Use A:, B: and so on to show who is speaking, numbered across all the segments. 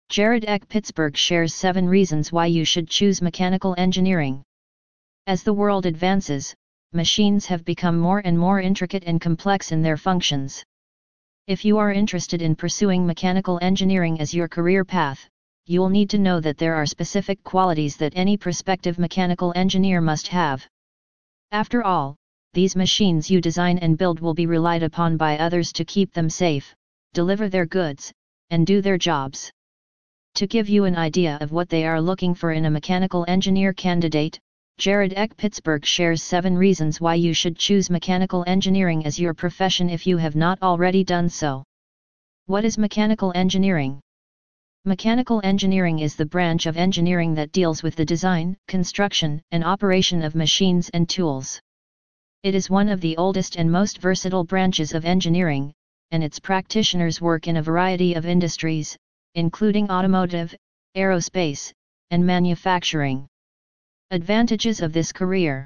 A: Jared Eck Pittsburgh shares 7 reasons why you should choose mechanical engineering. As the world advances, machines have become more and more intricate and complex in their functions. If you are interested in pursuing mechanical engineering as your career path, you will need to know that there are specific qualities that any prospective mechanical engineer must have. After all, these machines you design and build will be relied upon by others to keep them safe, deliver their goods, and do their jobs. To give you an idea of what they are looking for in a mechanical engineer candidate, Jared Eck Pittsburgh shares 7 reasons why you should choose mechanical engineering as your profession if you have not already done so. What is mechanical engineering? Mechanical engineering is the branch of engineering that deals with the design, construction, and operation of machines and tools. It is one of the oldest and most versatile branches of engineering, and its practitioners work in a variety of industries, including automotive, aerospace, and manufacturing. Advantages of this career.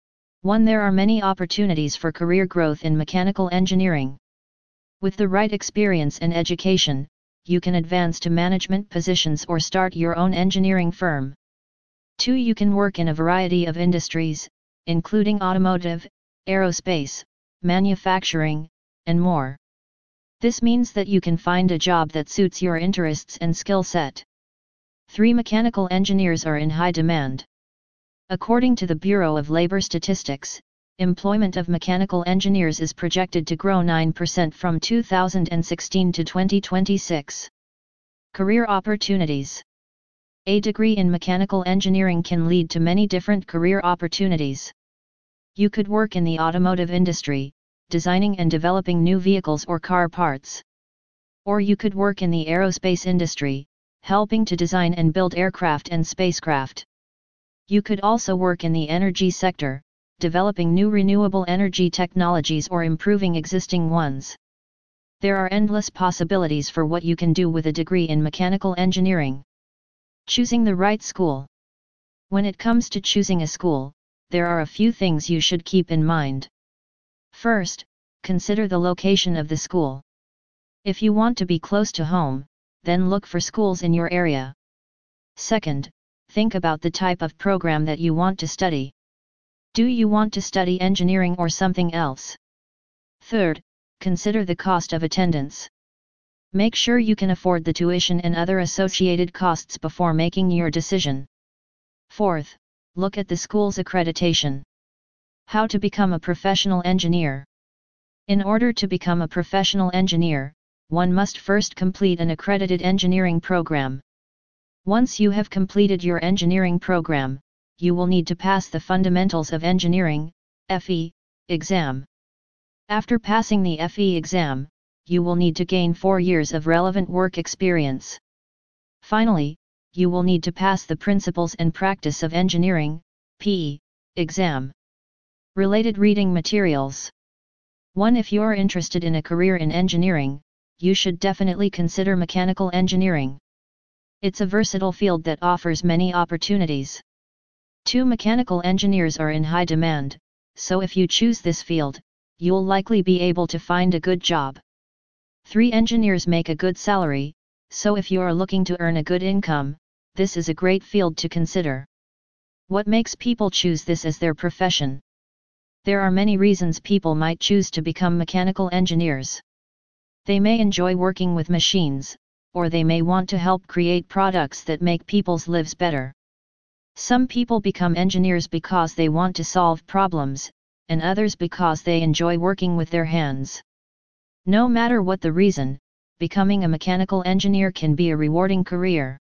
A: 1. There are many opportunities for career growth in mechanical engineering. With the right experience and education, you can advance to management positions or start your own engineering firm. 2. You can work in a variety of industries, including automotive, aerospace, manufacturing, and more. This means that you can find a job that suits your interests and skill set. 3. Mechanical engineers are in high demand. According to the Bureau of Labor Statistics, employment of mechanical engineers is projected to grow 9% from 2016 to 2026. Career opportunities. A degree in mechanical engineering can lead to many different career opportunities. You could work in the automotive industry, designing and developing new vehicles or car parts. Or you could work in the aerospace industry, helping to design and build aircraft and spacecraft. You could also work in the energy sector, developing new renewable energy technologies or improving existing ones. There are endless possibilities for what you can do with a degree in mechanical engineering. Choosing the right school. When it comes to choosing a school, there are a few things you should keep in mind. First, consider the location of the school. If you want to be close to home, then look for schools in your area. Second, think about the type of program that you want to study. Do you want to study engineering or something else? Third, consider the cost of attendance. Make sure you can afford the tuition and other associated costs before making your decision. Fourth, look at the school's accreditation. How to become a professional engineer. In order to become a professional engineer, one must first complete an accredited engineering program. Once you have completed your engineering program, you will need to pass the Fundamentals of Engineering (FE) exam. After passing the FE exam, you will need to gain 4 years of relevant work experience. Finally, you will need to pass the Principles and Practice of Engineering (PE) exam. Related reading materials. 1. If you're interested in a career in engineering, you should definitely consider mechanical engineering. It's a versatile field that offers many opportunities. 2. Mechanical engineers are in high demand, so if you choose this field, you'll likely be able to find a good job. 3. Engineers make a good salary, so if you are looking to earn a good income, this is a great field to consider. What makes people choose this as their profession? There are many reasons people might choose to become mechanical engineers. They may enjoy working with machines, or they may want to help create products that make people's lives better. Some people become engineers because they want to solve problems, and others because they enjoy working with their hands. No matter what the reason, becoming a mechanical engineer can be a rewarding career.